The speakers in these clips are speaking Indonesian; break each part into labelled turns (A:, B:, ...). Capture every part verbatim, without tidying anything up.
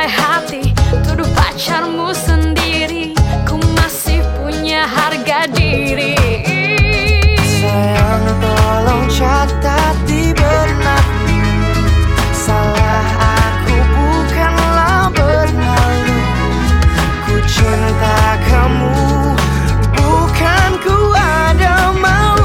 A: hati, tuduh pacarmu sendiri. Ku masih punya harga diri.
B: Sayang tolong catat di benakmu, salah aku bukanlah berlalu. Ku cinta kamu, bukan ku ada mau.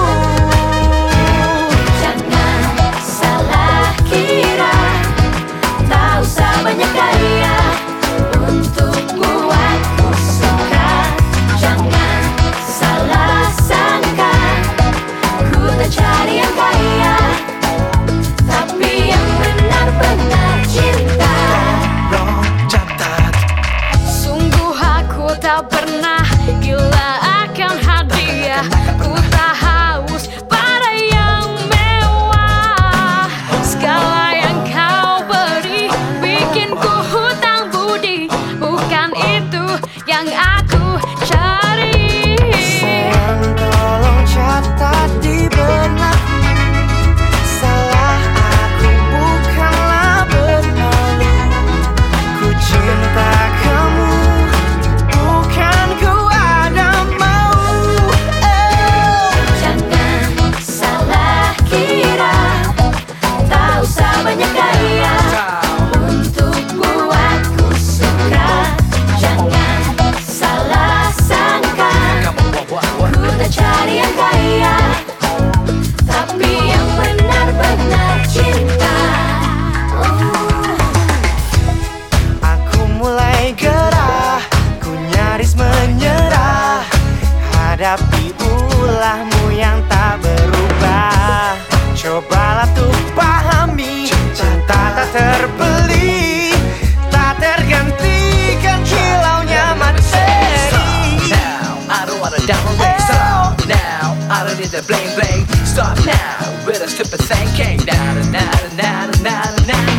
A: Jangan salah kira, tak usah banyak gaya untuk buatku suka. Jangan salah sangka, ku tak cari yang kaya, tapi yang benar-benar cinta.
B: Tolong catat.
A: Sungguh aku tak pernah gila akan hadiah. Ku tak haus pada yang mewah. Segala yang kau beri bikin ku hutang budi. Bukan itu yang aku cari.
B: Sayang tolong catat di benakmu, salah aku bukanlah berlalu. Ku cinta kamu, bukan ku ada mau. Oh.
A: Jangan salah kira, tak usah banyak gaya untuk buatku suka. Jangan salah sangka, ku tak cari yang kaya, tapi yang benar-benar cinta. Oh.
B: Aku mulai gerah, ku nyaris menyerah hadapi ulahmu yang tak berubah. Cobalah tuh pahami, cinta tak terbeli, tak tergantikan kilaunya materi.
C: Now, I don't wanna downgrade. Stop now, I don't need the bling bling. Stop now, with a stupid thinking. Na na na na na na.